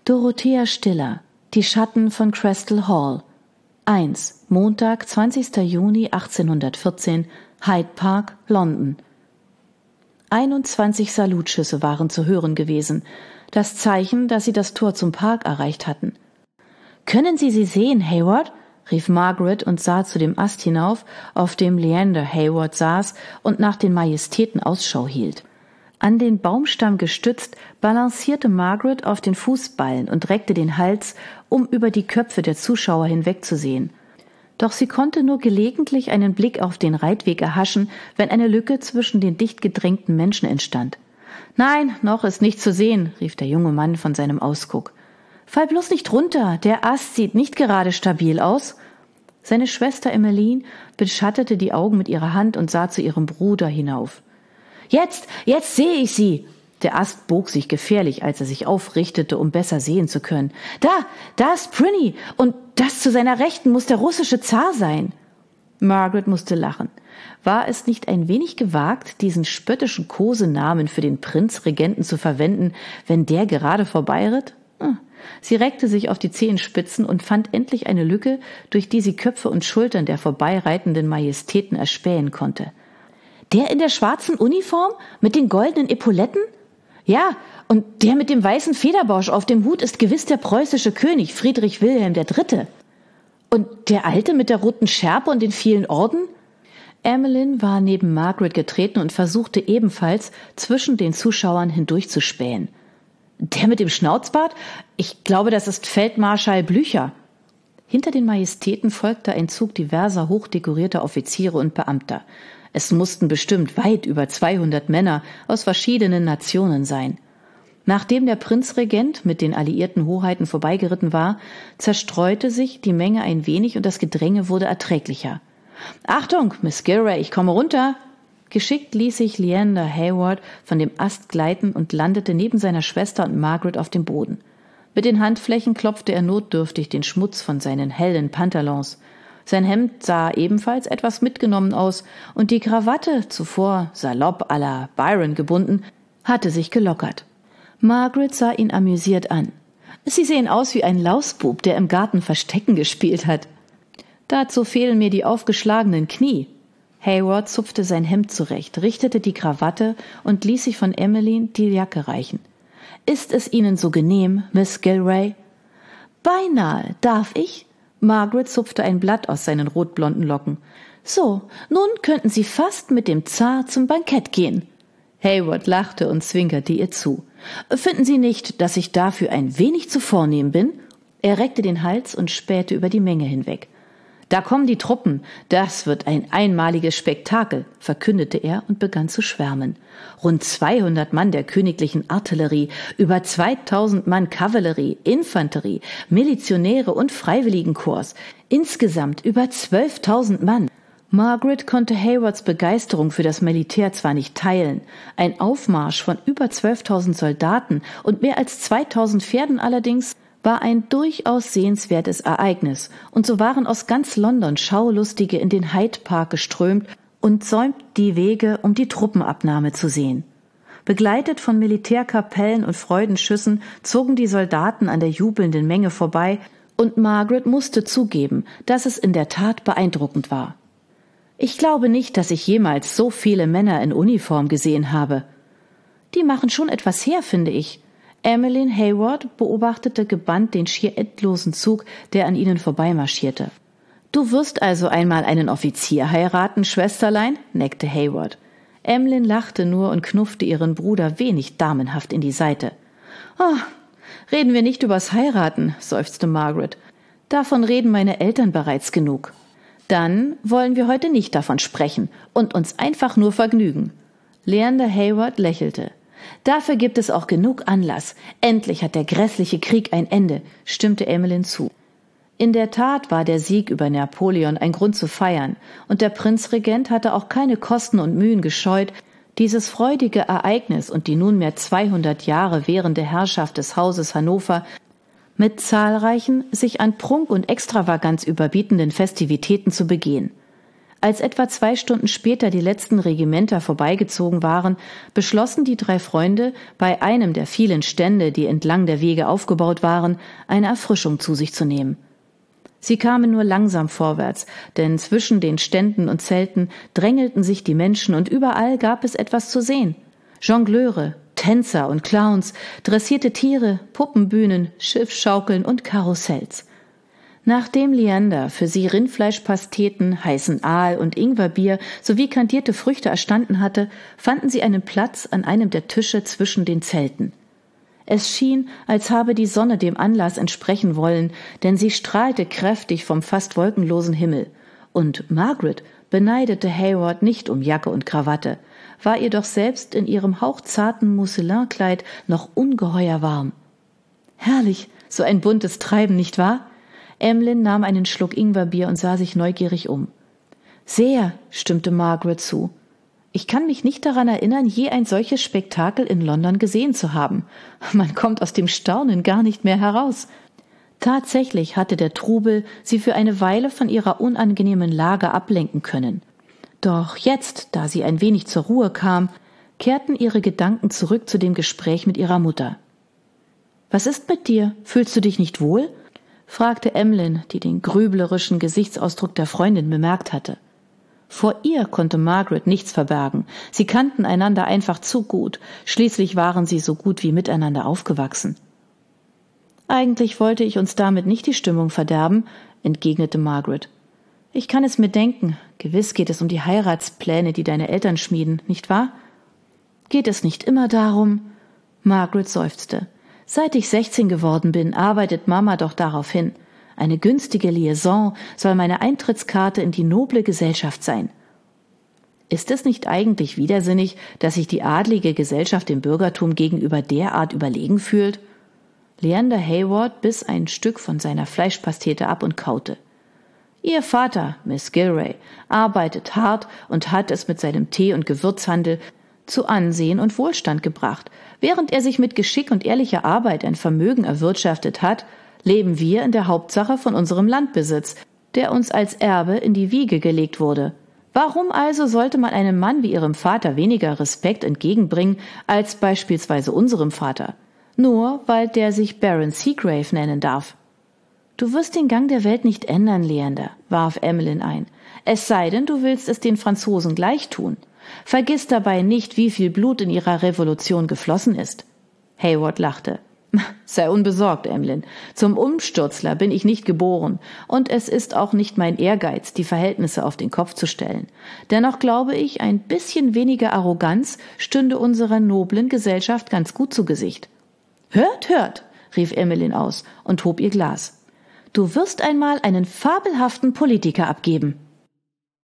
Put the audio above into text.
Dorothea Stiller, Die Schatten von Crestle Hall. 1. Montag, 20. Juni 1814, Hyde Park, London. 21 Salutschüsse waren zu hören gewesen, das Zeichen, dass sie das Tor zum Park erreicht hatten. »Können Sie sie sehen, Hayward?« rief Margaret und sah zu dem Ast hinauf, auf dem Leander Hayward saß und nach den Majestäten Ausschau hielt. An den Baumstamm gestützt, balancierte Margaret auf den Fußballen und reckte den Hals, um über die Köpfe der Zuschauer hinwegzusehen. Doch sie konnte nur gelegentlich einen Blick auf den Reitweg erhaschen, wenn eine Lücke zwischen den dicht gedrängten Menschen entstand. »Nein, noch ist nichts zu sehen«, rief der junge Mann von seinem Ausguck. »Fall bloß nicht runter, der Ast sieht nicht gerade stabil aus.« Seine Schwester Emmeline beschattete die Augen mit ihrer Hand und sah zu ihrem Bruder hinauf. Jetzt sehe ich sie!« Der Ast bog sich gefährlich, als er sich aufrichtete, um besser sehen zu können. Da ist Prinny, und das zu seiner Rechten muss der russische Zar sein.« Margaret musste lachen. War es nicht ein wenig gewagt, diesen spöttischen Kosenamen für den Prinzregenten zu verwenden, wenn der gerade vorbeiritt? Sie reckte sich auf die Zehenspitzen und fand endlich eine Lücke, durch die sie Köpfe und Schultern der vorbeireitenden Majestäten erspähen konnte. »Der in der schwarzen Uniform mit den goldenen Epauletten? Ja, und der mit dem weißen Federbausch auf dem Hut ist gewiss der preußische König Friedrich Wilhelm III. Und der Alte mit der roten Schärpe und den vielen Orden?« Emmeline war neben Margaret getreten und versuchte ebenfalls, zwischen den Zuschauern hindurchzuspähen. »Der mit dem Schnauzbart? Ich glaube, das ist Feldmarschall Blücher.« Hinter den Majestäten folgte ein Zug diverser hochdekorierter Offiziere und Beamter. Es mussten bestimmt weit über 200 Männer aus verschiedenen Nationen sein. Nachdem der Prinzregent mit den alliierten Hoheiten vorbeigeritten war, zerstreute sich die Menge ein wenig und das Gedränge wurde erträglicher. »Achtung, Miss Gilray, ich komme runter!« Geschickt ließ sich Leander Hayward von dem Ast gleiten und landete neben seiner Schwester und Margaret auf dem Boden. Mit den Handflächen klopfte er notdürftig den Schmutz von seinen hellen Pantalons. Sein Hemd sah ebenfalls etwas mitgenommen aus und die Krawatte, zuvor salopp à la Byron gebunden, hatte sich gelockert. Margaret sah ihn amüsiert an. »Sie sehen aus wie ein Lausbub, der im Garten Verstecken gespielt hat.« »Dazu fehlen mir die aufgeschlagenen Knie.« Hayward zupfte sein Hemd zurecht, richtete die Krawatte und ließ sich von Emmeline die Jacke reichen. »Ist es Ihnen so genehm, Miss Gilray?« »Beinahe. Darf ich?« Margaret zupfte ein Blatt aus seinen rotblonden Locken. »So, nun könnten Sie fast mit dem Zar zum Bankett gehen.« Hayward lachte und zwinkerte ihr zu. »Finden Sie nicht, dass ich dafür ein wenig zu vornehm bin?« Er reckte den Hals und spähte über die Menge hinweg. »Da kommen die Truppen, das wird ein einmaliges Spektakel«, verkündete er und begann zu schwärmen. Rund 200 Mann der königlichen Artillerie, über 2000 Mann Kavallerie, Infanterie, Milizionäre und Freiwilligenkorps, insgesamt über 12.000 Mann. Margaret konnte Haywards Begeisterung für das Militär zwar nicht teilen, ein Aufmarsch von über 12.000 Soldaten und mehr als 2.000 Pferden allerdings war ein durchaus sehenswertes Ereignis, und so waren aus ganz London Schaulustige in den Hyde Park geströmt und säumten die Wege, um die Truppenabnahme zu sehen. Begleitet von Militärkapellen und Freudenschüssen zogen die Soldaten an der jubelnden Menge vorbei, und Margaret musste zugeben, dass es in der Tat beeindruckend war. »Ich glaube nicht, dass ich jemals so viele Männer in Uniform gesehen habe.« »Die machen schon etwas her, finde ich.« Emmeline Hayward beobachtete gebannt den schier endlosen Zug, der an ihnen vorbeimarschierte. »Du wirst also einmal einen Offizier heiraten, Schwesterlein?« neckte Hayward. Emmeline lachte nur und knuffte ihren Bruder wenig damenhaft in die Seite. »Oh, reden wir nicht übers Heiraten«, seufzte Margaret. »Davon reden meine Eltern bereits genug.« »Dann wollen wir heute nicht davon sprechen und uns einfach nur vergnügen.« Leander Hayward lächelte. »Dafür gibt es auch genug Anlass. Endlich hat der grässliche Krieg ein Ende«, stimmte Emmeline zu. In der Tat war der Sieg über Napoleon ein Grund zu feiern, und der Prinzregent hatte auch keine Kosten und Mühen gescheut, dieses freudige Ereignis und die nunmehr 200 Jahre währende Herrschaft des Hauses Hannover mit zahlreichen, sich an Prunk und Extravaganz überbietenden Festivitäten zu begehen. Als etwa 2 Stunden später die letzten Regimenter vorbeigezogen waren, beschlossen die 3 Freunde, bei einem der vielen Stände, die entlang der Wege aufgebaut waren, eine Erfrischung zu sich zu nehmen. Sie kamen nur langsam vorwärts, denn zwischen den Ständen und Zelten drängelten sich die Menschen und überall gab es etwas zu sehen. Jongleure, Tänzer und Clowns, dressierte Tiere, Puppenbühnen, Schiffsschaukeln und Karussells. Nachdem Leander für sie Rindfleischpasteten, heißen Aal und Ingwerbier sowie kandierte Früchte erstanden hatte, fanden sie einen Platz an einem der Tische zwischen den Zelten. Es schien, als habe die Sonne dem Anlass entsprechen wollen, denn sie strahlte kräftig vom fast wolkenlosen Himmel. Und Margaret beneidete Hayward nicht um Jacke und Krawatte, war ihr doch selbst in ihrem hauchzarten Mousseline-Kleid noch ungeheuer warm. Herrlich, so ein buntes Treiben, nicht wahr? Emlyn nahm einen Schluck Ingwerbier und sah sich neugierig um. Sehr, stimmte Margaret zu. Ich kann mich nicht daran erinnern, je ein solches Spektakel in London gesehen zu haben. Man kommt aus dem Staunen gar nicht mehr heraus. Tatsächlich hatte der Trubel sie für eine Weile von ihrer unangenehmen Lage ablenken können. Doch jetzt, da sie ein wenig zur Ruhe kam, kehrten ihre Gedanken zurück zu dem Gespräch mit ihrer Mutter. »Was ist mit dir? Fühlst du dich nicht wohl?« fragte Emlyn, die den grüblerischen Gesichtsausdruck der Freundin bemerkt hatte. Vor ihr konnte Margaret nichts verbergen. Sie kannten einander einfach zu gut. Schließlich waren sie so gut wie miteinander aufgewachsen. »Eigentlich wollte ich uns damit nicht die Stimmung verderben«, entgegnete Margaret. »Ich kann es mir denken. Gewiss geht es um die Heiratspläne, die deine Eltern schmieden, nicht wahr?« »Geht es nicht immer darum?« Margaret seufzte. »Seit ich 16 geworden bin, arbeitet Mama doch darauf hin. Eine günstige Liaison soll meine Eintrittskarte in die noble Gesellschaft sein.« Ist es nicht eigentlich widersinnig, dass sich die adlige Gesellschaft dem Bürgertum gegenüber derart überlegen fühlt? Leander Hayward biss ein Stück von seiner Fleischpastete ab und kaute. Ihr Vater, Miss Gilray, arbeitet hart und hat es mit seinem Tee- und Gewürzhandel zu Ansehen und Wohlstand gebracht. Während er sich mit Geschick und ehrlicher Arbeit ein Vermögen erwirtschaftet hat, leben wir in der Hauptsache von unserem Landbesitz, der uns als Erbe in die Wiege gelegt wurde. Warum also sollte man einem Mann wie Ihrem Vater weniger Respekt entgegenbringen als beispielsweise unserem Vater? Nur weil der sich Baron Seagrave nennen darf. »Du wirst den Gang der Welt nicht ändern, Leander«, warf Emlyn ein. »Es sei denn, du willst es den Franzosen gleich tun. Vergiss dabei nicht, wie viel Blut in ihrer Revolution geflossen ist.« Hayward lachte. »Sei unbesorgt, Emlyn. Zum Umsturzler bin ich nicht geboren, und es ist auch nicht mein Ehrgeiz, die Verhältnisse auf den Kopf zu stellen. Dennoch glaube ich, ein bisschen weniger Arroganz stünde unserer noblen Gesellschaft ganz gut zu Gesicht.« »Hört, hört«, rief Emlyn aus und hob ihr Glas. »Du wirst einmal einen fabelhaften Politiker abgeben.«